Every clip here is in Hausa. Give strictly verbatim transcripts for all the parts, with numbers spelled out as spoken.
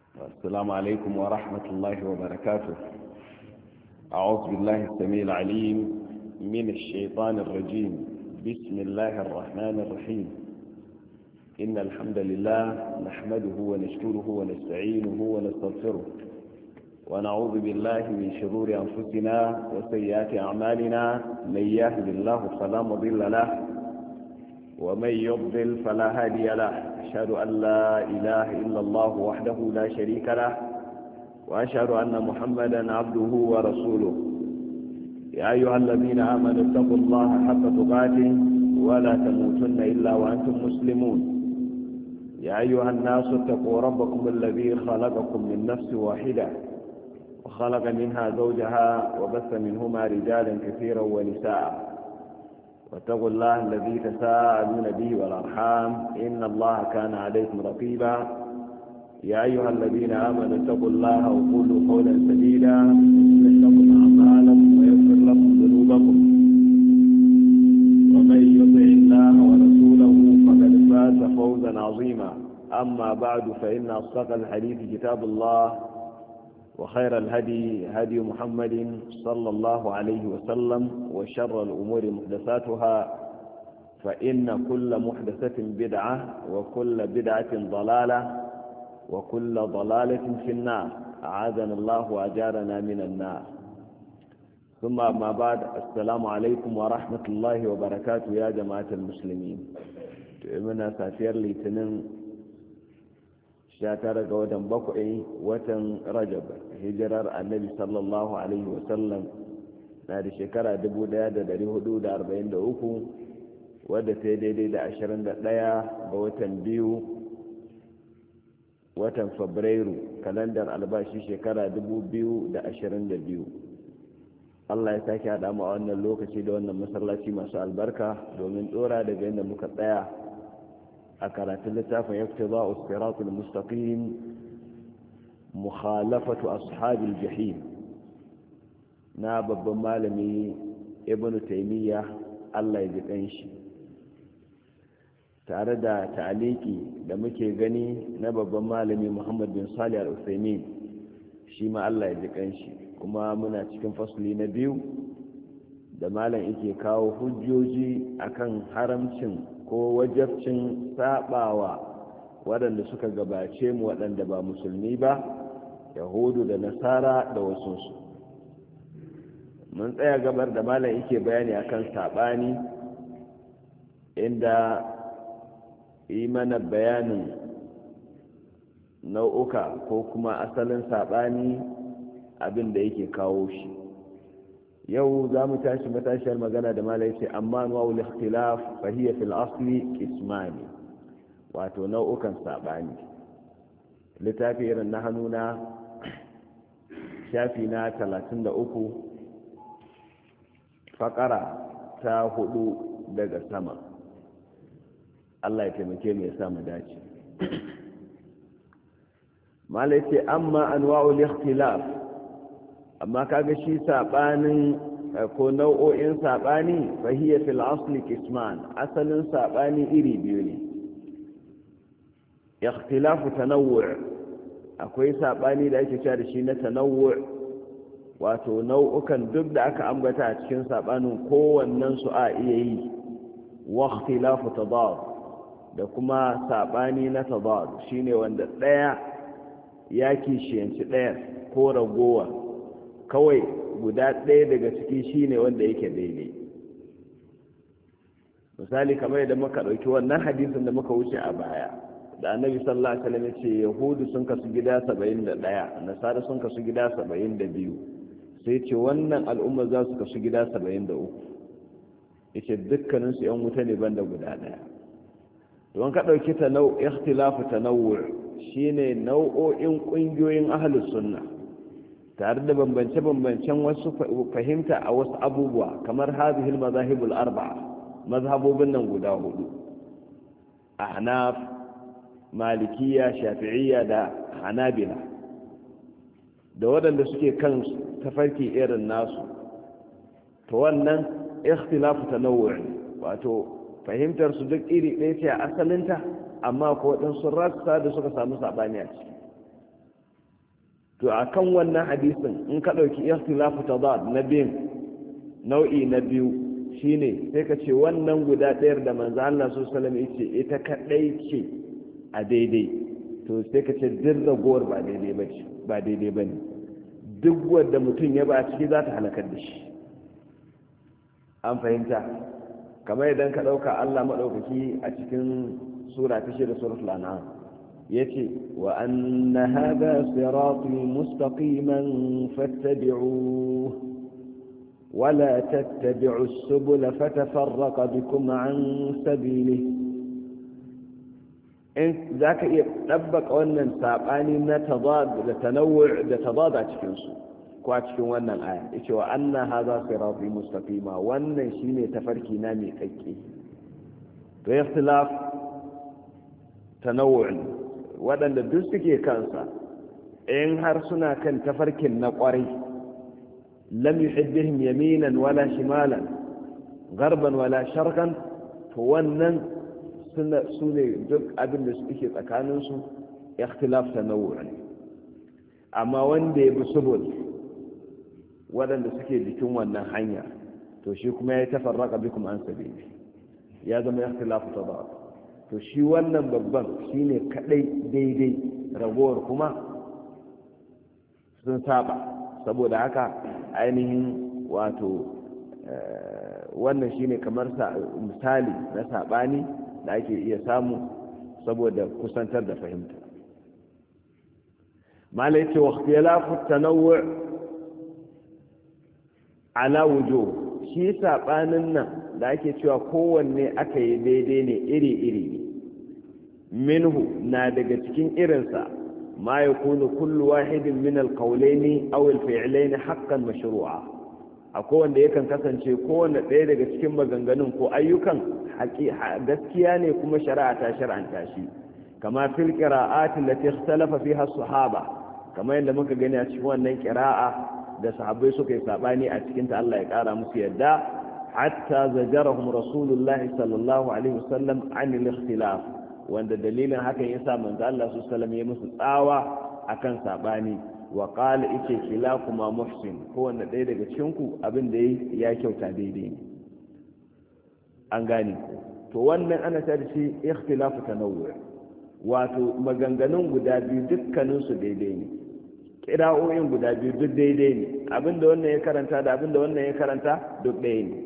السلام عليكم ورحمة الله وبركاته. أعوذ بالله السميع العليم من الشيطان الرجيم. بسم الله الرحمن الرحيم. إن الحمد لله نحمده ونشكره ونستعينه ونستغفره ونعوذ بالله من شرور أنفسنا وسيئات أعمالنا. من يهد الله فلا مضل له ومن يضلل فلا هادي له. أشهد أن لا إله إلا الله وحده لا شريك له وأشهد أن محمدا عبده ورسوله. يا أيها الذين آمنوا اتقوا الله حق تقاته ولا تموتن إلا وأنتم مسلمون. يا أيها الناس اتقوا ربكم الذي خلقكم من نفس واحدة وخلق منها زوجها وبث منهما رجالا كثيرا ونساء. واتقوا الله الذي تساءلون به والأرحام إن الله كان عليكم رقيبا. يا أيها الذين آمنوا اتقوا الله وقولوا قولا سديدا يصلح لكم أعمالكم ويغفر لكم ذنوبكم ومن يطع الله ورسوله فقد فاز فوزا عظيما. أما بعد فإن أصدق الحديث كتاب الله وخير الهدي هدي محمد صلى الله عليه وسلم وشر الأمور محدثاتها فإن كل محدثة بدعة وكل بدعة ضلالة وكل ضلالة في النار. أعاذنا الله وأجارنا من النار. ثم ما بعد، السلام عليكم ورحمة الله وبركاته يا جماعة المسلمين. تؤمنا سافير لي تنم شاتر قوة بقعي وتن رجب hijirar annabi sallallahu alaihi wasallam na da shekara dubu ɗaya da dari hudu da arba'in da uku wadda ta daidai da ashirin da ɗaya ga watan biyu watan fabrairu kalandar albashi shekara dubu biyu da ashirin da biyu. Allah ya sake haɗa mu a wannan lokaci da wannan masallaci masu albarka domin ɗora daga yadda muka tsaya a karatun littafin iqtida'us siratul mustaqim mukhalafatu ashabil jahim na babban malami ibn taymiya Allah ya ji kanshi, tare da ta'aliki da muke gani na babban malami Muhammad bin Salih al-Uthaymeen shi ma Allah ya ji kanshi. Kuma muna cikin fasli na biyu da malam yake kawo hujjoji akan haramcin ko wajabcin sabawa waɗanda suka gabace mu waɗanda ba musulmi ba, yahudu da nasara da wasunsu. mun tsaya gabar da malam yake bayani akan sabani, inda yi mana bayanin nau'uka ko kuma asalin sabani abin da yake kawo shi. yau za mu tashi matashiyar magana da malam yake amma wa'ul ikhtilaf fa hiya fil asli qismani, wato nau'ukan sabani. littafi irin na hannuna shafi na talatin da uku fakara ta hudu daga sama. Allah ya taimake mu ya sa mu dace. malai ce amma anwa'ul ikhtilaf, amma kaga shi sabanin ko nau'o'in sabani fa hiya fil asli qisman, asalin sabani iri biyu ne. ikhtilafu tanawwu', akwai sabani da ake cewa da shi na tanawwu', wato nau'ukan duk da aka ambata a cikin sabanin kowannen su a iya yi. wa ikhtilafu tadad, da kuma sabani na tadad shine wanda daya ya kishiyanci daya ko ragowa, kawai guda daya daga ciki shine wanda yake daidai. misali kamar yadda muka dauki wannan hadisin da muka wuce a baya, da annabi sallallahu alaihi wasallam ya ce yahudu sun kasu gida saba'in da ɗaya, nasara sun kasu gida saba'in da biyu, sai ce wannan al'umma za su kasu gida saba'in da uku. yace dukkanin su yan wuta ne banda guda ɗaya. don ka dauki ta nau ikhtilafu tanawwu shine nau'o'in kungiyoyin ahlus sunna tare da bambance bambancen wasu fahimta a wasu abubuwa, kamar hadhihi al-madahibul arba'a, mazhabobin nan guda hudu: ahnaf, malikiya, shafi'iyya da hanabila, da waɗanda suke kan tafarki irin nasu. to wannan ikhtilafu tanawwu', wato fahimtar su duk iri ɗaya ce a asalinta, amma ko waɗansu rassa da suka samu saɓani a ciki. to akan wannan hadisin in ka dauki ikhtilafu tadad na biyu nau'i na biyu shine sai ka ce wannan guda ɗayar da manzo Allah sallallahu alaihi wasallam yace ita kadai ce a daidai to sai ka ce duk ragowar ba daidai bace ba daidai bane duk wanda mutum ya ba a ciki za ta halakar da shi an fahimta kamar idan ka dauka Allah madaukaki a cikin sura ta shida suratul an'am yace wa anna hadha sirati mustaqiman fattabi'uhu wa la tattabi'u as-subula fatafarraqa bikum an sabilihi in zaka iya dabbaka wannan sabani na tadad da tanawwu' da tadad a cikin su ko a cikin wannan aya yace wa anna hadha sirati mustaqima wannan shine tafarki na mai kakke to ikhtilaf tanawwu' waɗanda duk suke kansa in har suna kan tafarkin na ƙwarai lam yuhiddihim yaminan wala shimalan garban wala sharqan to wannan suna sune duk abin da suke tsakanin su ikhtilaf tanawwu' amma wanda ya bi subul waɗanda suke jikin wannan hanya to shi kuma ya tafarraka bikum an sabili ya zama ikhtilaf tadad to shi wannan babban shine kadai daidai ragowar kuma sun saba saboda haka ainihin wato wannan shine kamar misali na sabani da ake iya samu saboda kusantar da fahimta malai ce wa ikhtilafu tanawwu' ala wujuh shi sabanin nan da ake cewa kowanne aka yi daidai ne iri-iri minhu na daga cikin irinsa ma ya kunu kullu wahidin min alqawlaini aw alfi'laini haqqan mashru'a akwai wanda yakan kasance kowanne ɗaya daga cikin maganganun ko ayyukan gaskiya ne kuma shari'a ta shar'anta shi kama fil qira'ati allati ikhtalafa fiha as-sahaba kama yadda muka gani a cikin wannan qira'a da sahabbai suka yi sabani a cikin ta Allah ya kara musu yadda hatta zajarahum rasulullahi sallallahu alaihi wasallam an al-ikhtilaf wanda dalilin hakan yasa manzo Allah sallallahu alaihi wasallam ya musu tsawa akan sabani wa qala ite kilakuma muhsin ko wanda ɗaya daga cikin ku abin da yayi ya kyauta daidai ne an gane to wannan ana ta da shi ikhtilafu tanawwu wato maganganun guda biyu dukkanin su daidai ne kira'o'in guda biyu duk daidai ne abinda wannan ya karanta da abinda wannan ya karanta duk ɗaya ne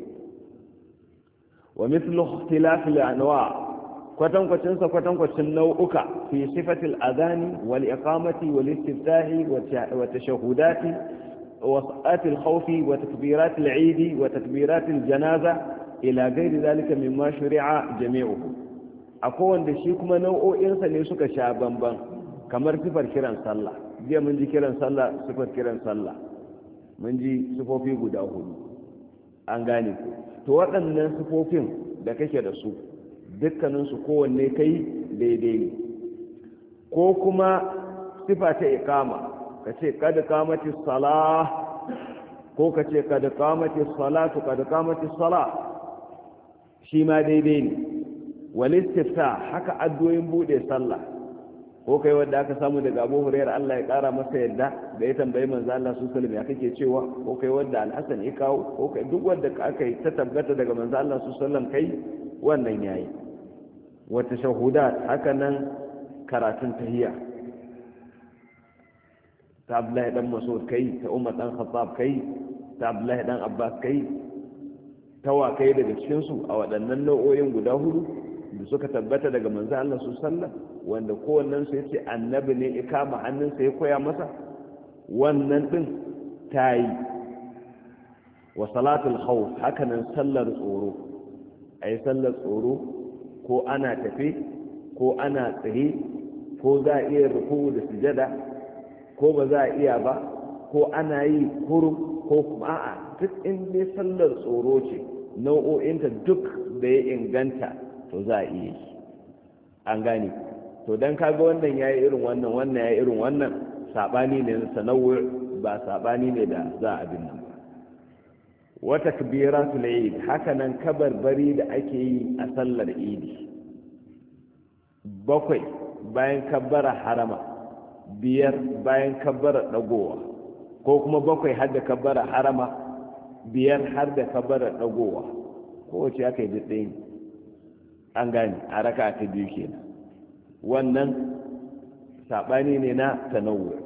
wa mithlu ikhtilaf al-anwa' kwatankwacin sa kwatankwacin nau'uka fi sifatil adani wal iqamati wal istiftahi wa tashahhudati wa salati al-khawfi wa takbirat al-eid wa takbirat al-janaza ila ghairi dhalika mimma shuri'a jami'uhu akwai wanda shi kuma nau'o'insa ne suka sha bamban kamar sifar kiran sallah jiya mun ji kiran sallah sifar kiran sallah mun ji sifofi guda hudu an gane ku to waɗannan sifofin da kake da su dukkaninsu kowanne kai daidai ne ko kuma sifa ta iqama ka ce kada kamati salah ko ka ce kada kamati salatu kada kamati salah shi ma daidai ne wal istifta haka addu'o'in bude sallah ko kai wanda aka samu daga Abu Hurairah Allah ya kara masa yadda da ya tambayi manzo Allah su sallama ya kake cewa ko kai wanda Al-Hasan ya kawo ko kai duk wanda aka yi ta tabbata daga manzo Allah su sallam kai wannan yayi wa tashahudat haka nan karatun tahiyya ta Abdullahi dan Mas'ud kai ta Umar dan Khattab kai ta Abdullahi dan Abbas kai tawa kai daga cikin su a waɗannan nau'o'in guda hudu da suka tabbata daga manzo Allah su sallam wanda kowannen su yace annabi ne ya kama hannunsa ya koya masa wannan din tayi wa salatul khawf hakanan sallar tsoro ayi sallar tsoro ko ana tafe ko ana tsaye ko za a iya ruku da sujada ko ba za a iya ba ko ana yi kurum ko kuma a'a duk in dai sallar tsoro ce nau'o'inta duk da ya inganta to za a iya yi an gane to don kaga wannan ya yi irin wannan wannan ya yi irin wannan saɓani ne na sanawar ba saɓani ne da za a bin nan ba wata kabira su na yi haka nan kabarbari da ake yi a sallar idi bakwai bayan kabbara harama biyar bayan kabbara dagowa ko kuma bakwai har da kabbara harama biyar har da kabbara dagowa kowace aka yi ɗaya an gane a raka ta biyu kenan wannan saɓani ne na tanawwu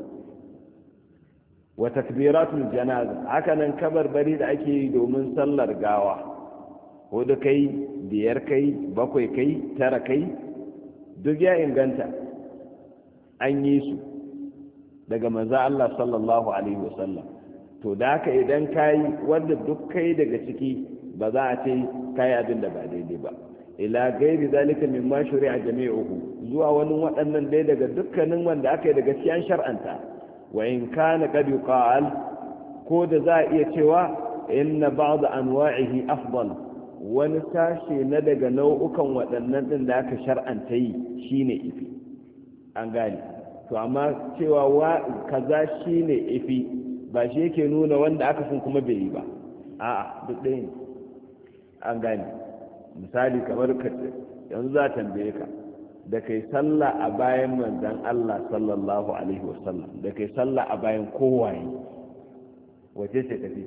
wa takbiratul janaza haka nan kabarbari da ake yi domin sallar gawa hudu kai biyar kai bakwai kai tara kai duk ya inganta an yi su daga manzo Allah sallallahu alaihi wasallam to da haka idan kai wanda duk kai daga ciki ba za a ce kai abin da ba daidai ba ila gairi zalika mimma shuri'a jami'uhu zuwa wani waɗannan dai daga dukkanin wanda aka yi daga cikin shar'anta wa in kana qad yuqal ko da za a iya cewa inna ba'd anwa'ihi afdal wani sashi na daga nau'ukan waɗannan din da aka shar'anta yi shine ifi an gane to amma cewa wa kaza shine ifi ba shi yake nuna wanda aka sun kuma bai yi ba a'a duk ɗaya ne an gane misali kamar ka yanzu za tambaye ka da kai sallah a bayan manzon Allah sallallahu alaihi wasallam da kai sallah a bayan kowaye wace ce tafi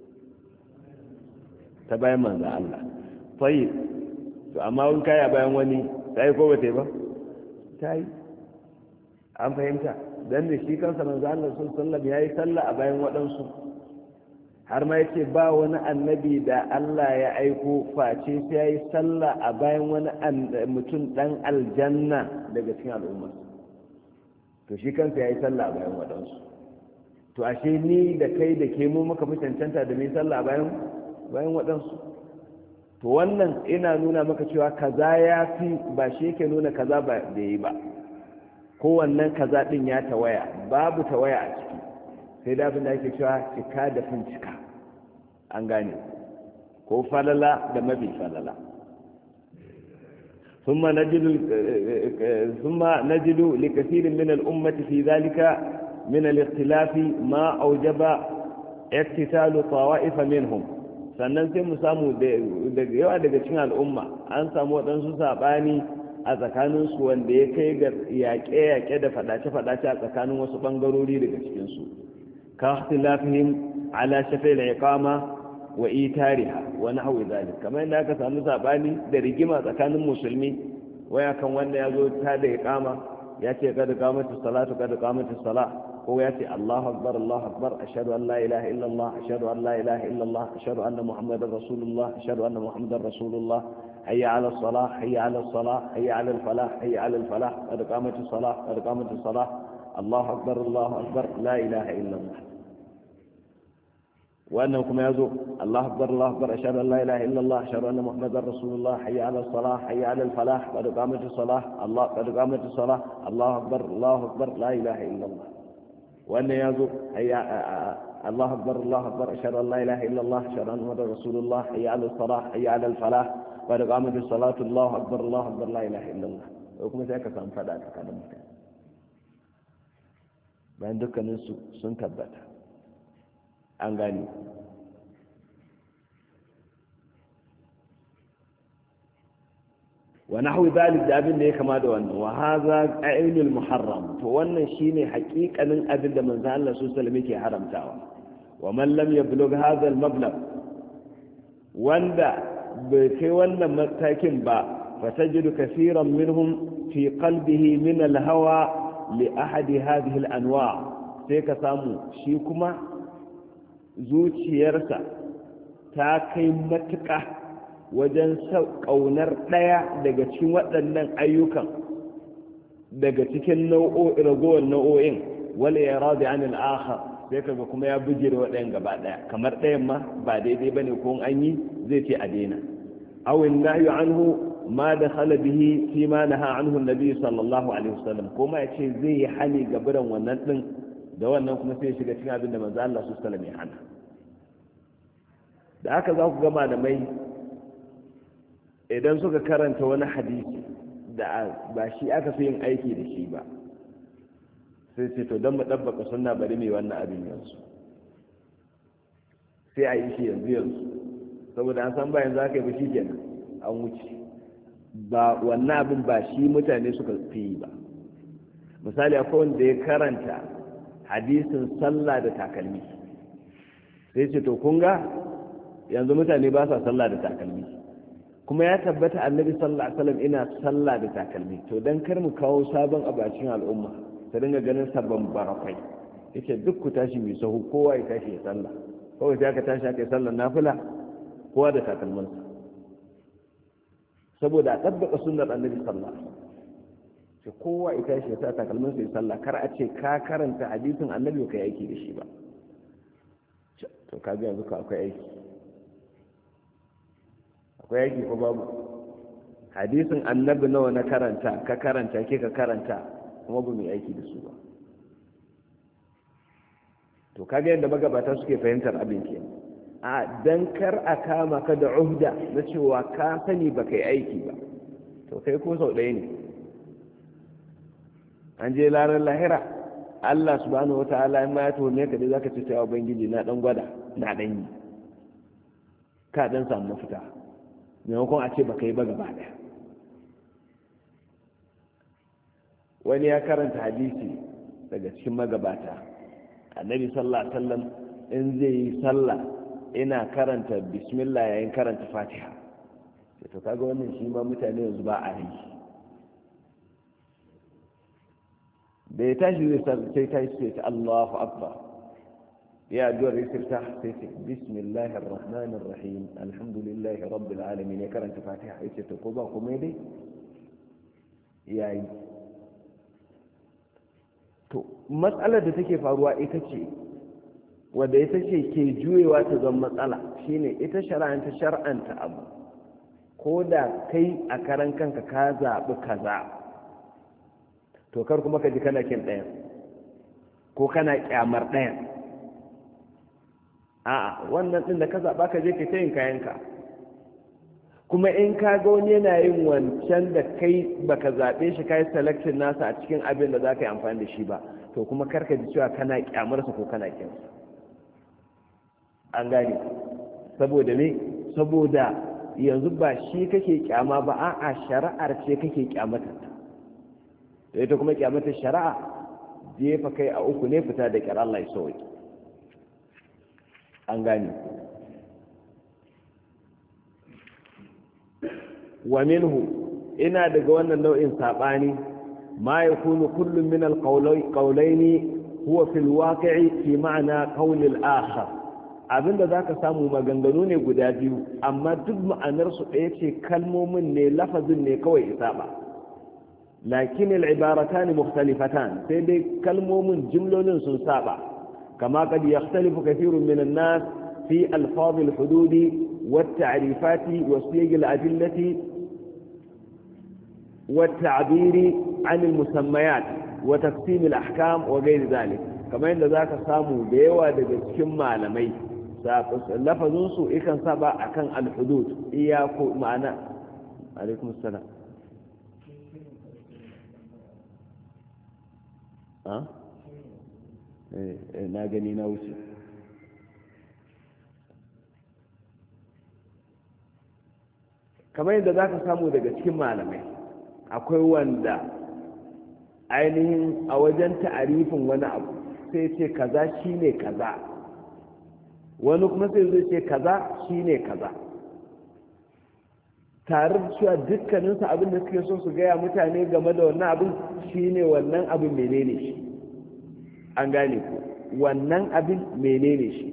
ta bayan manzon Allah sai to amma wani kai a bayan wani sai ko bata ba tai an fahimta dan ne shi kansa manzon Allah sallallahu alaihi wasallam yayi sallah a bayan waɗansu har ma yace ba wani annabi da Allah ya aiko face sai yayi sallah a bayan wani mutum dan aljanna daga cikin al'umma to shi kansa yayi sallah a bayan wadansu to ashe ni da kai da ke mu muka fi cancanta da mai sallah a bayan bayan wadansu to wannan ina nuna maka cewa kaza ya fi ba shi yake nuna kaza ba da yi ba ko wannan kaza din ya tawaya babu tawaya a ciki sai da abin da ake cewa cika da fin cika an gane ko falala da mabi falala ثم نجد ثم نجد لكثير من الأمة في ذلك من الاختلاف ما أوجب اقتتال طوائف منهم sannan sai mu samu da yawa daga cikin al'umma an samu waɗansu saɓani a tsakaninsu wanda ya kai ga yaƙe-yaƙe da faɗace-faɗace a tsakanin wasu ɓangarori daga cikinsu ka ikhtilafihim ala shafi al-iqama wa itariha wa nahwi dhalik kamar yadda aka samu sabani da rigima tsakanin musulmi waya kan wanda yazo ta da iqama yace kada qamatu salatu kada qamatu salah ko yace Allahu akbar Allahu akbar ashhadu an la ilaha illa Allah ashhadu an la ilaha illa Allah ashhadu anna muhammadar rasulullah ashhadu anna muhammadar rasulullah hayya ala salah hayya ala salah hayya ala al-falah hayya ala al-falah kada qamatu salah kada qamatu salah Allahu akbar Allahu akbar la ilaha illa Allah wannan kuma yazo Allahu akbar Allahu akbar ashhadu an la ilaha illa Allah ashhadu anna muhammadar rasulullah hayya ala salah hayya ala al falah qad qamatis salah Allah qad qamatis salah Allahu akbar Allahu akbar la ilaha illa Allah wannan yazo hayya Allahu akbar Allahu akbar ashhadu an la ilaha illa Allah ashhadu anna muhammadar rasulullah hayya ala salah hayya ala al falah qad qamatis salatu Allahu akbar Allahu akbar la ilaha illa Allah kuma sai ka san fada tsakanin mutane bayan dukkanin su sun tabbata an gani wa nahwi zalik da abin da ya kama da wannan wa hadha ainul muharram to wannan shine haƙiƙanin abin da manzo Allah sallallahu alaihi wasallam yake haramtawa wa man lam yablugh hadha al-mablagh wanda bai kai wannan matakin ba fatajidu kaseeran minhum fi qalbihi min al-hawa li ahadi hadhihi al-anwa' sai ka samu shi kuma zuciyarsa ta kai matuƙa wajen ƙaunar ɗaya daga cikin waɗannan ayyukan daga cikin ragowar nau'o'in wale ya rabi an al'akhar sai kaga kuma ya buge da waɗayan gaba ɗaya kamar ɗayan ma ba daidai bane ko an yi zai ce a daina awin nahyu anhu ma da khala bihi fi ma naha anhu annabi sallallahu alaihi wasallam ko ma yace zai yi hani gaburan wannan din da wannan kuma sai shiga cikin abin da manzo Allah sallallahu alaihi wasallam ya hana da aka za ku ga malamai idan suka karanta wani hadisi da ba shi aka fi yin aiki da shi ba sai ce to don mu ɗabbaka sunna bari mai wannan abin yanzu sai a yi shi yanzu yanzu saboda an san bayan za ka yi ba shi kenan an wuce ba wannan abin ba shi mutane suka fi yi ba misali akwai wanda ya karanta hadisin sallah da takalmi sai ce to kun ga yanzu mutane ba sa sallah da takalmi kuma ya tabbata annabi sallallahu alaihi wasallam ina sallah da takalmi to dan kar mu kawo sabon abacin al'umma ta dinga ganin sabon barakai yace duk ku tashi mai sahu kowa ya tashi ya sallah kawai sai aka tashi aka yi sallar nafila kowa da takalmansa saboda a tabbata sunnar annabi sallallahu alaihi wasallam sai kowa ya tashi ya sa takalmansa ya sallah kar a ce ka karanta hadisin annabi ka yi aiki da shi ba to ka ga yanzu ka akwai aiki akwai aiki ko babu hadisin annabi nawa na karanta ka karanta ke ka karanta kuma ba mu aiki da su ba to kaga yadda magabata suke fahimtar abin ke a dan kar a kama ka da uhda na cewa ka sani ba kai aiki ba to kai ko sau ɗaya ne an je larar lahira Allah subhanahu wataala in ma ya tone ka dai zaka ce ta ubangiji na dan gwada na dan yi ka dan samu mafita maimakon a ce ba kai ba gaba daya wani ya karanta hadisi daga cikin magabata annabi sallallahu alaihi wasallam in zai yi sallah ina karanta bismillah yayin karanta fatiha sai to kaga wannan shi ma mutane yanzu ba a yi da ya tashi zai sai tashi sai ta Allahu akbar ya addu'ar istifta sai ce bismillahir rahmanir rahim alhamdulillahi rabbil alamin ya karanta fatiha yace to ko ba komai dai yayi to matsalar da take faruwa ita ce wadda ita ce ke juyewa ta zama matsala shine ita shara'anta shar'anta abu ko da kai a karan kanka ka zaɓi kaza to kar kuma ka ji kana kin ɗayan ko kana ƙyamar ɗayan a'a wannan ɗin da ka zaɓa ka je ka ta yin kayanka kuma in ka ga wani yana yin wancan da kai baka zaɓe shi ka yi selection nasa a cikin abin da za ka yi amfani da shi ba to kuma karka ji cewa kana kyamarsa ko kana kyansa an gane saboda ne saboda yanzu ba shi kake kyama ba a'a shari'ar ce kake kyamata da ita kuma kyamata shari'a jefa kai a uku ne fita da kyar Allah ya sauki an gane wa minhu ina daga wannan nau'in sabani ma yakunu kullum min alqawlaini huwa fi alwaqi'i fi ma'na qawl al-akhar abinda zaka samu maganganu ne guda biyu amma duk ma'anar su ɗaya ce kalmomin ne lafazin ne kawai isaba lakin al-ibaratan mukhtalifatan sai dai kalmomin jumlolin sun saba kama kad yakhtalifu kathirun min an-nas fi alfaz al-hudud والتعريفات وسياق الأدلة والتعبير عن المسميات وتقسيم الأحكام وغير ذلك كما إن ذاك سامو بيوا دجكم معلمي لفظنسو إكن سبا أكن الحدود إياكو معنا عليكم السلام ها إيه ناقني نوسي kamar yadda za ka samu daga cikin malamai akwai wanda ainihin a wajen ta'arifin wani abu sai ce kaza shine kaza wani kuma sai zai ce kaza shine kaza tare da cewa dukkaninsu abin da suke so su gaya mutane game da wannan abin shine wannan abin menene shi an gane ku wannan abin menene shi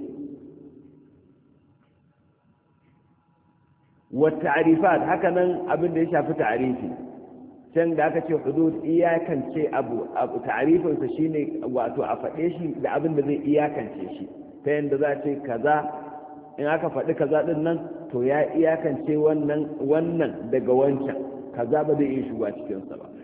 والتعريفات هكذا abin da ya shafi ta'arifi can da aka ce hudud iyakance abu abu ta'arifin sa shine wato a fade shi da abin da zai iyakance shi ta yanda za ce kaza in aka faɗi kaza din nan to ya iyakance wannan wannan daga wancan kaza ba zai iya shiga cikin sa ba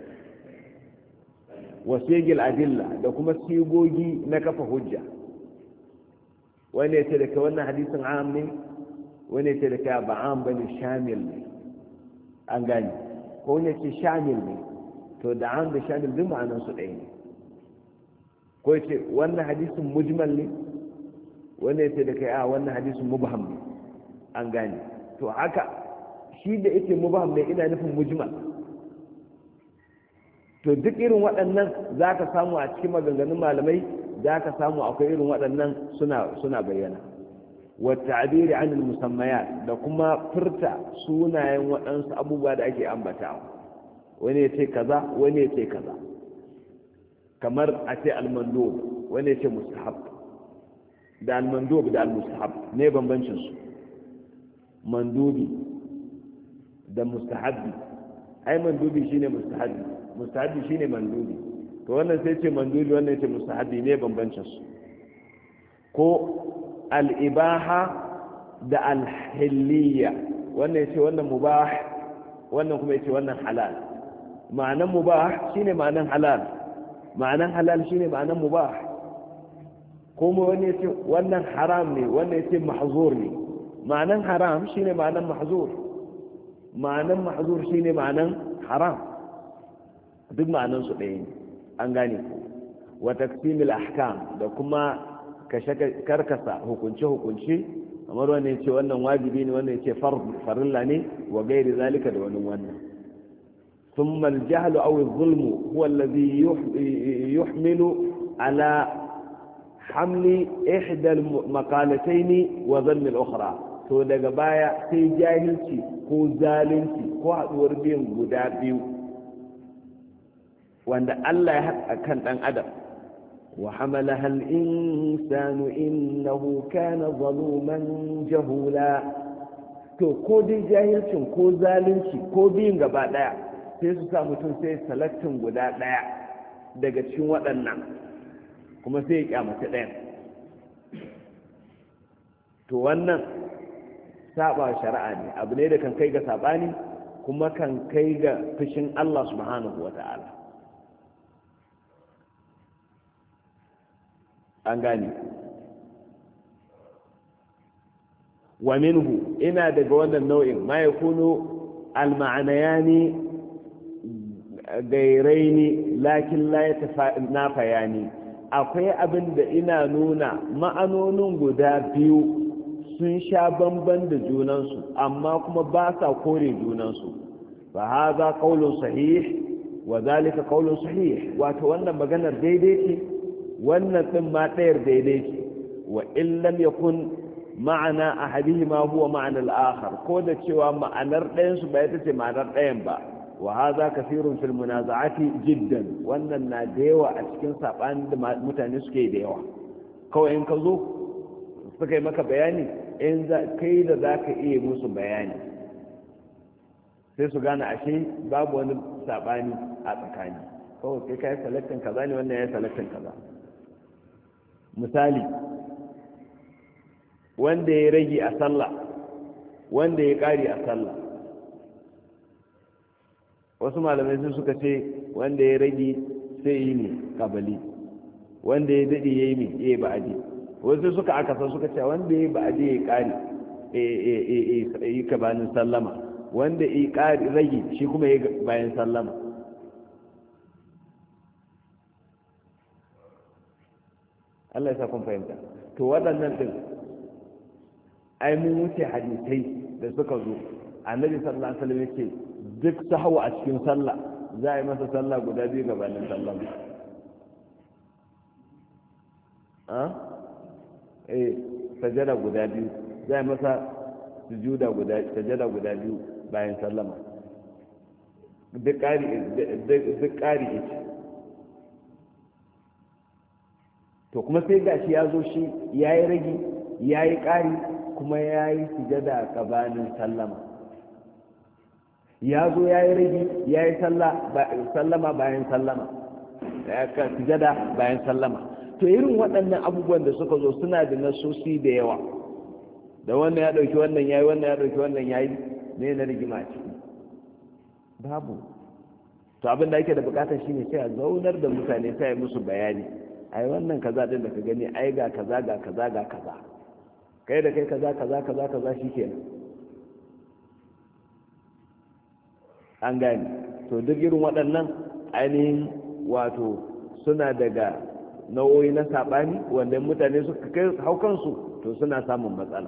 wasigil adilla da kuma sigogi na kafa hujja wani ya ce da wannan hadisin am ne wani ce da ka ba an bane shamil ne an gani ko wani ce shamil ne to da an da shamil duk ma'anar su ɗaya ne ko ce wannan hadisin mujmal ne wani ce da kai a wannan hadisin mubham ne an gani to haka shi da yake mubham ne ina nufin mujmal to duk irin waɗannan za ka samu a cikin maganganun malamai za ka samu akwai irin waɗannan suna suna bayyana wata abiri an musammayat da kuma furta sunayen waɗansu abubuwa da ake ambatawa wani ya ce kaza wani ya ce kaza kamar a ce almandub wani ya ce mustahab da almandub da almustahab ne bambancin su mandubi da mustahabbi ai mandubi shine mustahabbi mustahabbi shine mandubi to wannan sai ce mandubi wannan ce mustahabbi ne bambancin su ko al-ibaha da al-hilliya wannan yace wannan mubah wannan kuma yace wannan halal ma'anan mubah shine ma'anan halal ma'anan halal shine ma'anan mubah kuma wani yace wannan haram ne wannan yace mahzur ne ma'anan haram shine ma'anan mahzur ma'anan mahzur shine ma'anan haram duk ma'anan su ɗaya ne an gane wa taqsimil ahkam da kuma karkasa hukunce hukunce kamar wannan yace wannan wajibi ne wannan yace farilla ne wa gairi zalika da wani wannan ثم الجهل أو الظلم هو الذي يحمل على حمل إحدى المقالتين وظن الأخرى to daga baya sai jahilci ko zalunci ko haɗuwar biyan guda biyu wanda Allah ya haɗa kan ɗan adam wa hamalaha al-insanu innahu kana zaluman jahula to ko dai jahilcin ko zalunci ko biyin gaba ɗaya sai su sa mutum sai salaktin guda ɗaya daga cikin waɗannan kuma sai ya kyamata ɗayan to wannan saba shari'a ne abu ne da kan kai ga sabani kuma kan kai ga fushin Allah subhanahu wata'ala an gane wa minhu ina daga wannan nau'in ma yakunu al-ma'anayani gairaini lakin la yatanafayani akwai abin da ina nuna ma'anonin guda biyu sun sha bamban da junansu amma kuma ba sa kore junansu fa hadha qawlun sahih wa zalika qawlun sahih wato wannan maganar daidai ce wannan din ma ɗayar daidai ce wa in lam yakun ma'ana ahadihima huwa ma'ana al-akhar ko da cewa ma'anar ɗayan su ba ita ce ma'anar ɗayan ba wa hadha kathirun fil munaza'ati jiddan wannan na da yawa a cikin sabanin da mutane suke da yawa kawai in ka zo suka yi maka bayani in kai da za ka iya musu bayani sai su gane ashe babu wani saɓani a tsakani kawai kai ka yi salaktin kaza ne wannan ya yi salaktin kaza misali wanda ya rage a sallah wanda ya ƙari a sallah wasu malamai sun suka ce wanda ya rage sai yi ne kabali wanda ya daɗe ya yi ne ya yi ba'adi wasu suka aka san suka ce wanda ya ba'adi ya ƙari yi ka bayan sallama wanda ya ƙari rage shi kuma ya bayan sallama Allah ya sa kun fahimta to waɗannan ɗin ai mun wuce hadisai da suka zo annabi sallallahu alaihi wasallam yake duk sahwa a cikin sallah za a yi masa sallah guda biyu gabanin sallama eh sajada guda biyu zai masa sujuda guda sajada guda biyu bayan sallama duk ƙari duk ƙari ita to kuma sai gashi ya zo shi ya yi ragi ya yi ƙari kuma ya yi sujada gabanin sallama ya zo ya yi ragi ya yi sallama bayan sallama sujada bayan sallama to irin waɗannan abubuwan da suka zo suna da nasosi da yawa da wannan ya ɗauki wannan yayi wannan ya ɗauki wannan yayi ne na rigima ce babu to abin da ake da bukatar shine sai a zaunar da mutane sai a musu bayani ai wannan kaza din da ka gani ai ga kaza ga kaza ga kaza kai da kai kaza kaza kaza kaza shikenan an gani to duk irin waɗannan ainihin wato suna daga nau'o'i na saɓani wanda mutane suka kai haukansu to suna samun matsala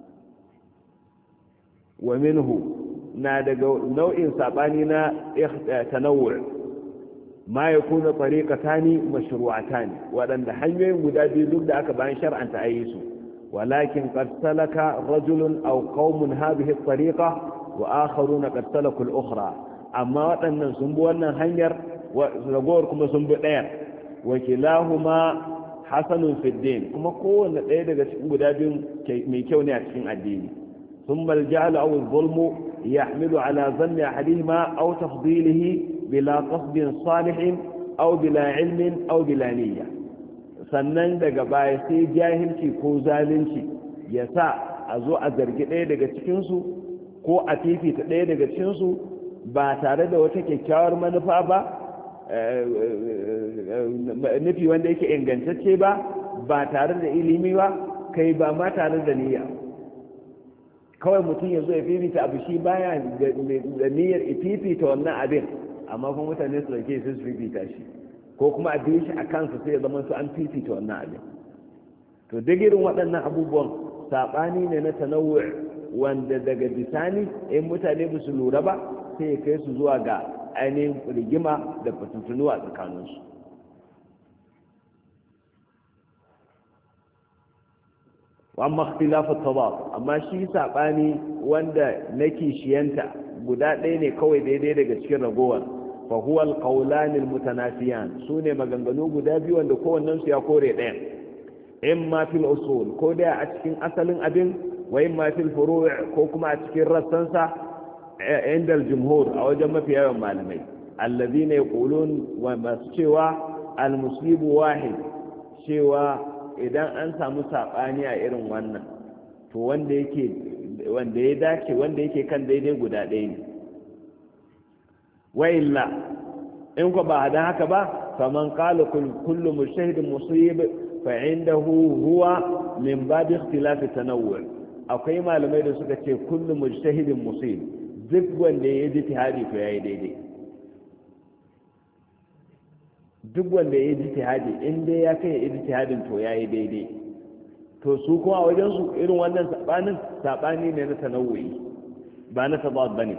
wa minhu na daga nau'in saɓani na tanawur ma yakunu tariqatani mashru'atani waɗanda hanyoyin guda biyu duk da aka bayan shar'anta ayi su walakin qad salaka rajulun aw qaumun hadhihi at-tariqa wa akharuna qad salaku al-ukhra amma waɗannan sun bi wannan hanyar ragowar kuma sun bi ɗaya wa kilahuma hasanun fi din kuma kowanne ɗaya daga cikin guda biyun mai kyau ne a cikin addini ثم الجعل أو الظلم يحمل على ظن أحدهما أو تفضيله بلا قصد صالح أو بلا علم أو بلا نية sannan daga baya sai jahilci ko zalunci ya sa a zo a zargi ɗaya daga cikinsu ko a fifita ɗaya daga cikinsu ba tare da wata kyakkyawar manufa ba nufi wanda yake ingantacce ba ba tare da ilimi ba kai ba ma tare da niyya kawai mutum ya zo ya fifita abu shi baya da niyyar fifita wannan abin amma kuma mutane su dauke su fifita shi ko kuma a biyu shi a kansu sai ya zama su an fifita wannan abin to duk irin waɗannan abubuwan saɓani ne na tanawu wanda daga bisani in mutane ba su lura ba sai ya kai su zuwa ga ainihin rigima da fitintunu a tsakaninsu amma ikhtilafu tadad amma shi sabani wanda nake shiyanta guda ɗaya ne kawai daidai daga cikin ragowar fa huwa alqawlan almutanafiyan sune maganganu guda biyu wanda kowannen su ya kore ɗaya imma fil usul ko da a cikin asalin abin wa imma fil furu' ko kuma a cikin rassansa inda aljumhur a wajen mafi yawan malamai alladhina yaqulun wa masu cewa almuslimu wahid cewa idan an samu saɓani a irin wannan to wanda yake wanda ya dace wanda yake kan daidai guda ɗaya ne wa illa in ko ba da haka ba faman qala kullu mujtahidin musib fa indahu huwa min bab ikhtilaf tanawwu akwai malamai da suka ce kullu mujtahidin musib duk wanda ya yi ijtihadi to yayi daidai duk wanda ya yi ijtihadi in dai ya kai ijtihadin to yayi daidai to su kuma a wajen su irin wannan sabanin sabani ne na tanawwi ba na tadad bane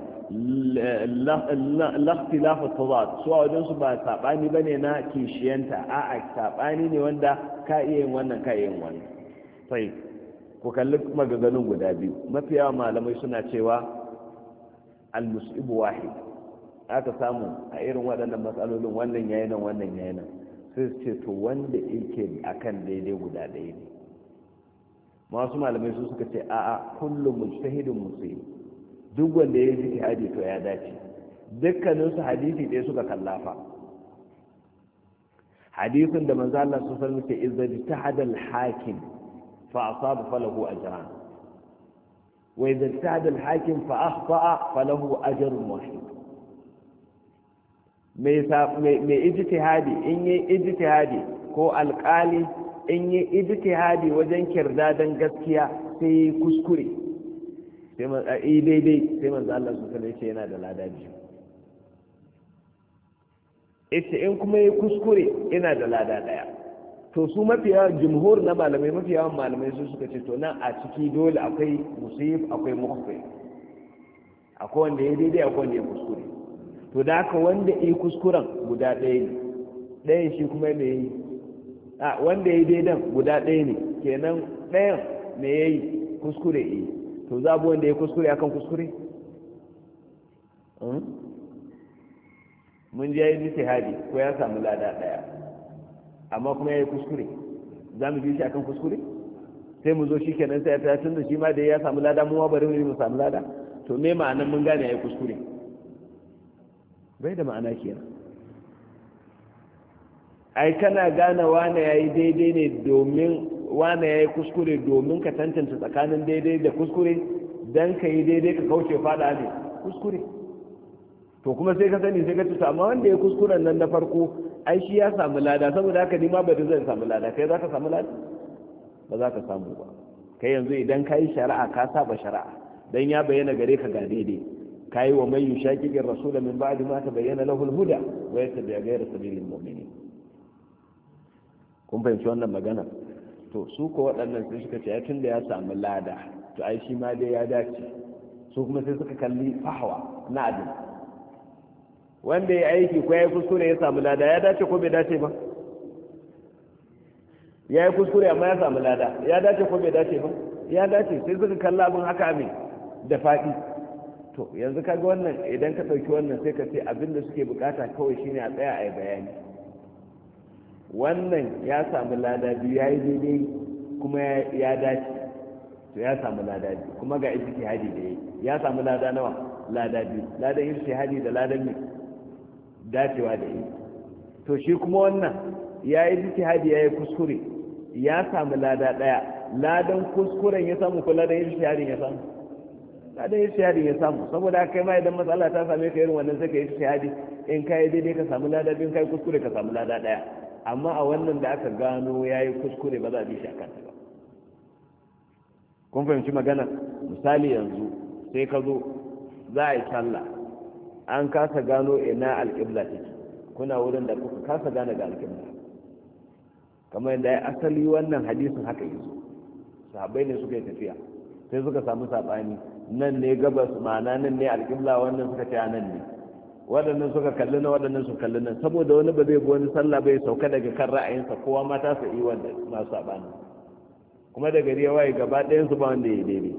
la ikhtilaf at-tadad su a wajen su ba sabani bane na kishiyanta a'a sabani ne wanda ka iya yin wannan ka iya yin wannan sai ku kalli maganganun guda biyu mafiya malamai suna cewa al-musib wahid aka samu a irin waɗannan matsalolin wannan yayi nan wannan yayi nan sai su ce to wanda yake akan daidai guda ɗaya ne masu malamai su suka ce a'a kullum mujtahidin musib duk wanda ya yi jihadi to ya dace dukkanin su hadisi ɗaya suka kallafa hadisin da manzo Allah sallallahu alaihi wasallam ke idza ijtahada al-hakim fa asaba falahu ajran wa idza ijtahada al-hakim fa akhta'a falahu ajrun wahid mai ijtihadi in yi ijtihadi ko alƙali in yi ijtihadi wajen kirdadan gaskiya sai kuskure sai man ai daidai sai manzo Allah su kalle ce yana da lada biyu ita in kuma yi kuskure yana da lada daya to su mafiya jumhur na malamai mafiya malamai su suka ce to nan a ciki dole akwai musib akwai mukhfi akwai wanda ya daidai akwai wanda ya kuskure to da haka wanda yi kuskuren guda ɗaya ne ɗayan shi kuma me yi a wanda ya yi daidan guda ɗaya ne kenan ɗayan me ya yi kuskure yi to za bu wanda ya kuskure akan kuskure mun ji ya yi jihadi ko ya samu lada ɗaya amma kuma ya yi kuskure za mu bi shi akan kuskure sai mu zo shi kenan sai ya tun da shi ma da ya samu lada mu ma bari mu samu lada to me ma'anan mun gane ya yi kuskure bai da ma'ana kenan ai kana gane wane ya yi daidai ne domin wane ya yi kuskure domin ka tantance tsakanin daidai da kuskure don ka yi daidai ka kauce fada ne kuskure to kuma sai ka sani sai ka tuta amma wanda ya kuskuren nan na farko ai shi ya samu lada saboda haka ni ma ba da zai samu lada kai za ka samu lada ba za ka samu ba kai yanzu idan ka yi shari'a ka saba shari'a dan ya bayyana gare ka ga daidai kai wa man yushaqiqi ar-rasula min ba'di ma tabayyana lahu al-huda wa yattabi' ghayra sabilil mu'minin kun fahimci wannan magana to su ko waɗannan sai suka ce tun da ya samu lada to ai shi ma dai ya dace su kuma sai suka kalli fahwa na abin wanda ya aiki ko ya kuskure ya samu lada ya dace ko bai dace ba? ya yi kuskure amma ya samu lada ya dace ko bai dace ba? ya dace. sai suka kalla abin haka amin da faɗi. to yanzu kaga wannan idan ka ɗauki wannan sai ka ce abin da suke bukata kawai shine a tsaya a yi bayani. wannan ya samu lada biyu ya yi daidai kuma ya dace, to ya samu lada biyu kuma ga ijtihadi da yayi ya samu lada nawa? lada biyu. ladan ijtihadi da ladan ne dacewa da yayi. to shi kuma wannan ya yi ijtihadi ya yi kuskure ya samu lada daya, ladan kuskuren ya samu ko ladan ijtihadin ya samu? ladan ijtihadin ya samu. saboda kai ma idan matsala ta same ka irin wannan sai ka yi ijtihadi, in ka yi daidai ka samu lada biyu, kai kuskure ka samu lada daya. amma a wannan da aka gano ya yi kuskure ba za a bi shi a kanta ba. kun fahimci magana? misali yanzu sai ka zo za a yi sallah an kasa gano ina alƙibla take, kuna wurin da kuka kasa gane ga alƙibla, kamar yadda ya asali wannan hadisin haka yi su sahabbai ne suka yi tafiya sai suka samu saɓani, nan ne gabas ma'ana nan ne alƙibla, wannan suka ce a nan ne, waɗannan suka kalli na waɗannan su kalli nan, saboda wani ba zai bi wani sallah bai sauka daga kan ra'ayinsa, kowa ma ta sa yi wanda masu saɓani, kuma da gari ya waye gaba ɗayansu ba wanda ya yi daidai.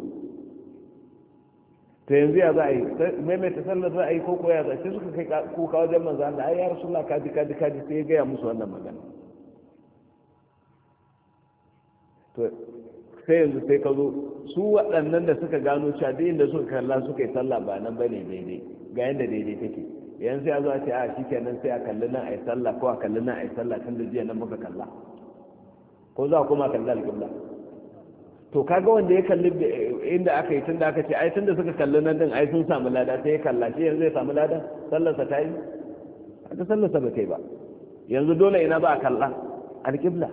to yanzu ya za a yi maimaita sallar za a yi koko ya za sai suka kai kuka wajen manzo Allah ai ya rasulullah kaji kaji kaji sai ya gaya musu wannan magana. to sai yanzu sai ka zo su waɗannan da suka gano cewa duk inda suka kalla suka yi sallah ba nan bane daidai ga yanda daidai take, yanzu ya zo a ce a shikenan sai a kalli nan a yi sallah ko a kalli nan a yi sallah tun da jiya nan muka kalla, ko za a koma kalli alƙibla? to kaga wanda ya kalli inda aka yi tun da aka ce ai tun da suka kalli nan din ai sun samu lada sai ya kalla shi yanzu ya samu lada, sallarsa ta yi? aka sallarsa ba ta yi ba. yanzu dole ina ba a kalla alƙibla.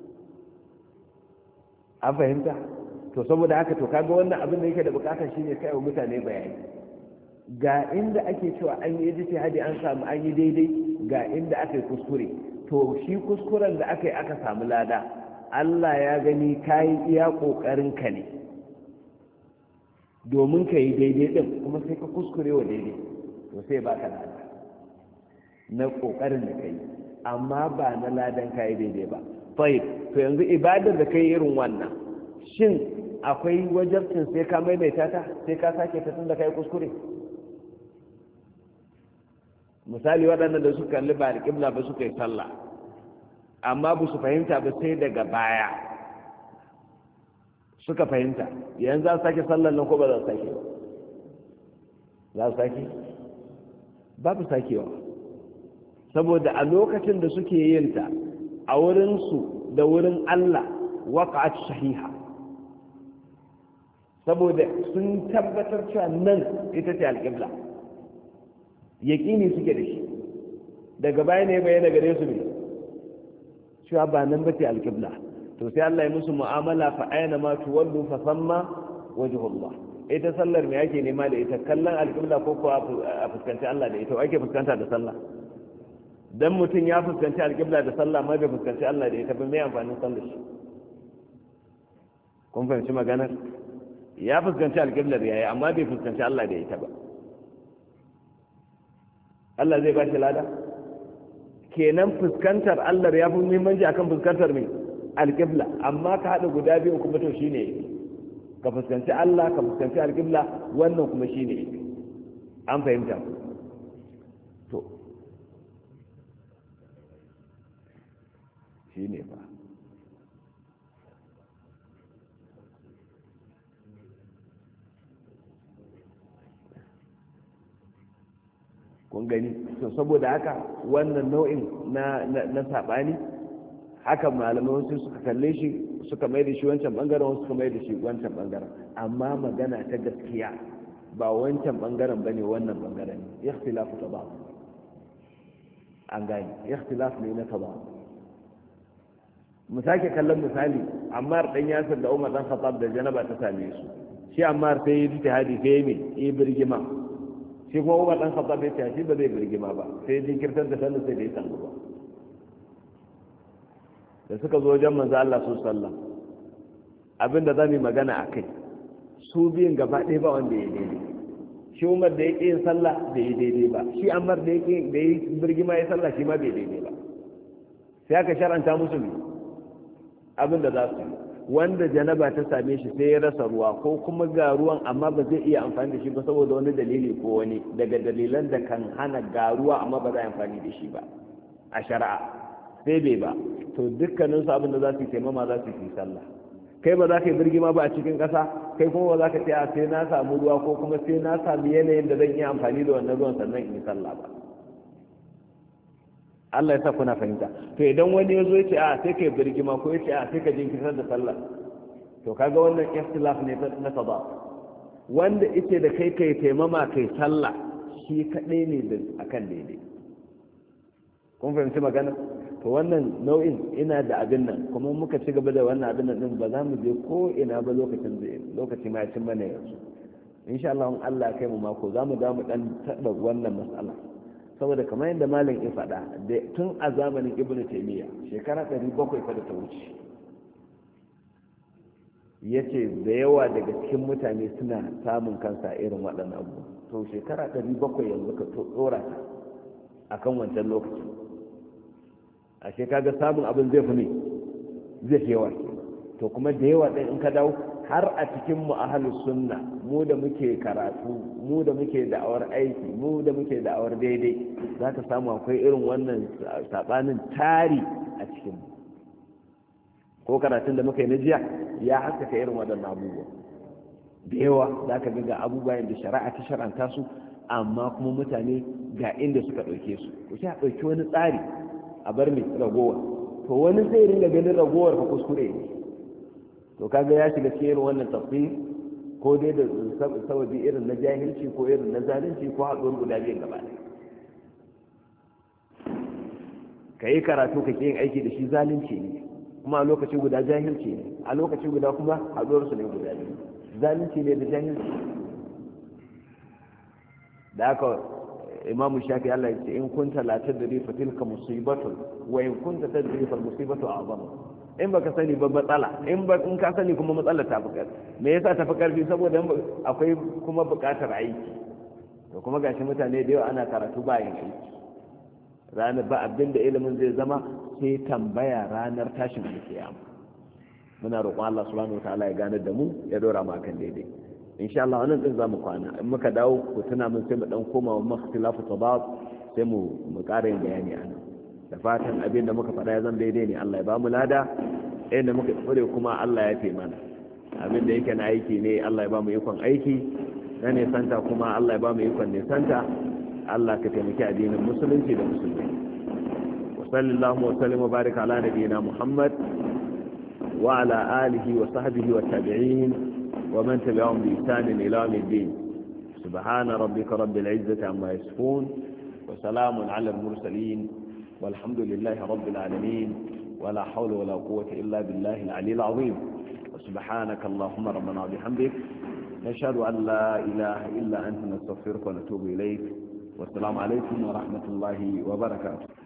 an fahimta? to saboda haka to kaga wannan abin da yake da bukatar shine kai wa mutane bayani ga inda ake cewa an yi ijtihadi an samu an yi daidai, ga inda aka yi kuskure, to shi kuskuren da aka yi aka samu lada Allah ya gani kayi iya kokarin ka ne domin ka yi daidai din, kuma sai ka kuskure wa daidai, to sai baka lada na kokarin da kai, amma ba na ladan kayi daidai ba. tayyib to yanzu ibadar da kai irin wannan shin akwai wajibcin sai ka maimaita ta, sai ka sake ta tunda kai kuskure? misali waɗannan da suka kalli ba alƙibla ba suka yi sallah amma ba su fahimta ba sai daga baya suka fahimta, yanzu za su sake sallar nan ko ba za su sake ba? za su sake? babu sakewa, saboda a lokacin da suke yin ta a wurinsu da wurin Allah waƙa'at sahiha, saboda sun tabbatar cewa nan ita ce alƙibla, yaƙini suke da shi, daga baya ne bayyana gare su ne cewa ba nan ba ce alƙibla, to sai Allah ya musu mu'amala fa aina ma tuwallu fa samma wajhullah. ita sallar me yake nema da ita, kallon alƙibla ko ko a fuskanci Allah da ita, ake fuskanta da sallah? dan mutum ya fuskanci alƙibla da sallah ma bai fuskanci Allah da ita ba, me amfanin sallar shi? kun fahimci maganar? ya fuskanci alƙiblar yayi amma bai fuskanci Allah da ita ba, Allah zai ba shi lada? kenan fuskantar Allah ya fi muhimmanci akan fuskantar mai alƙibla, amma ka haɗa guda biyu kuma to shine yake, ka fuskanci Allah ka fuskanci alƙibla, wannan kuma shine yake. an fahimta? to shine ba kun gani. to saboda haka wannan nau'in na na sabani haka malamai wasu suka kalle shi suka mai da shi wancan bangaren, wasu suka mai da shi wancan bangaren, amma magana ta gaskiya ba wancan bangaren bane wannan bangaren ne, ikhtilafu tabaq. an gani ikhtilaf ne na tabaq. mu sake kallon misali Ammar dan Yasir da Umar dan Khattab da janaba ta same su, shi Ammar sai ya ijtihadi sai me yi birgima, shi kuma Umar dan Khattab ya ce shi ba zai birgima ba, sai jinkirtar da sallar sai da ya sallu ba. da suka zo wajen manzo Allah su sallam abinda zamu magana akai, su biyan gaba ɗaya ba wanda ya daidai, shi Umar da yake yin sallah da yi daidai ba, shi Ammar da yake da yi birgima ya sallah shi ma bai daidai ba. sai aka shar'anta musu abin da za su yi. Wanda janaba ta same shi sai ya rasa ruwa ko kuma ga ruwan amma ba zai iya amfani da shi ba saboda wani dalili ko wani daga dalilan da kan hana ga ruwa amma ba za a amfani da shi ba a shari'a, sai bai ba, to dukkanin su abin da za su yi taimama za su yi sallah. Kai ba za ka yi birgima ba a cikin ƙasa, kai kuma ba za ka ce a sai na samu ruwa ko kuma sai na sami yanayin da zan iya amfani da wannan ruwan sannan in yi sallah ba. Allah ya sa kuna fahimta. To idan wani ya zo ya ce a sai ka yi birgima ko ya ce a sai ka jinkirtar da sallah, to kaga wannan ikhtilaf ne na sabab. Wanda ita da kai kai taimama kai sallah shi kaɗai ne da akan daidai. Kun fahimci magana? To wannan nau'in ina da abin nan kuma muka ci gaba da wannan abin nan din ba za mu je ko ina ba lokacin zai lokaci ma ya cin mana yanzu. Insha Allah in Allah kai mu mako za mu da mu dan taɓa wannan mas'ala. Saboda kamar yadda malam ya faɗa da tun a zamanin Ibn Taymiyyah shekara ɗari bakwai fa da ta wuce yace da yawa daga cikin mutane suna samun kansa irin waɗannan abu. To shekara ɗari bakwai yanzu ka tsora ta akan wancan lokacin. A shekaga samun abin zai fi ne zai fi yawa. To kuma da yawa ɗin in ka dawo har a cikin mu ahlus sunna mu da muke karatu mu da muke da'awar aiki mu da muke da'awar daidai za ka samu akwai irin wannan sabanin tari a cikin mu. Ko karatun da muka yi na jiya ya haskaka irin waɗannan abubuwa da yawa za ka ga abubuwan da shari'a ta shar'anta su amma kuma mutane ga inda suka ɗauke su ko sai a ɗauki wani tsari a bar mai ragowa, to wani zai ringa ganin ragowar ka kuskure ne. To kaga ya shiga cikin irin wannan tafsir ko dai da sababi irin na jahilci ko irin na zalunci ko haɗuwar guda biyan gaba ɗaya. Ka yi karatu ka yin aiki da shi zalunci ne kuma a lokaci guda jahilci ne, a lokaci guda kuma haɗuwar su ne guda biyu, zalunci ne da jahilci. Da haka imamu shafi Allah ya ce in kunta la tadri fa tilka musibatun wa in kunta tadri fa musibatu a'zam. In baka sani ba matsala, in ba in ka sani kuma matsalar ta fi karfi. Me yasa ta fi karfi? Saboda akwai kuma buƙatar aiki. To kuma gashi mutane da yawa ana karatu bayan aiki. Ranar ba abin da ilimin zai zama sai tambaya ranar tashin alkiyama. Muna roƙon Allah subhanahu wataala ya ganar da mu ya dora mu akan daidai. Insha Allah wannan din zamu kwana. In muka dawo ku tuna mun sai mu dan koma wa makhtilafu tabab sai mu mu ƙara yin bayani a nan. Da fatan abin da muka faɗa ya zan daidai ne Allah ya ba mu lada, inda muka tsore kuma Allah ya fi mana. Abin da yake na aiki ne Allah ya ba mu ikon aiki, na nesanta kuma Allah ya ba mu ikon nesanta. Allah ka taimaki addinin musulunci da musulmi. Wa sallallahu wa sallam wa baraka ala nabiyyina Muhammad wa ala alihi wa sahbihi wa tabi'in wa man tabi'ahum bi ihsan ila yawm الدين. سبحان ربك رب العزة عما يصفون وسلام على المرسلين والحمد لله رب العالمين ولا حول ولا قوة إلا بالله العلي العظيم. وسبحانك اللهم ربنا وبحمدك نشهد أن لا إله إلا أنت نستغفرك ونتوب إليك. والسلام عليكم ورحمة الله وبركاته.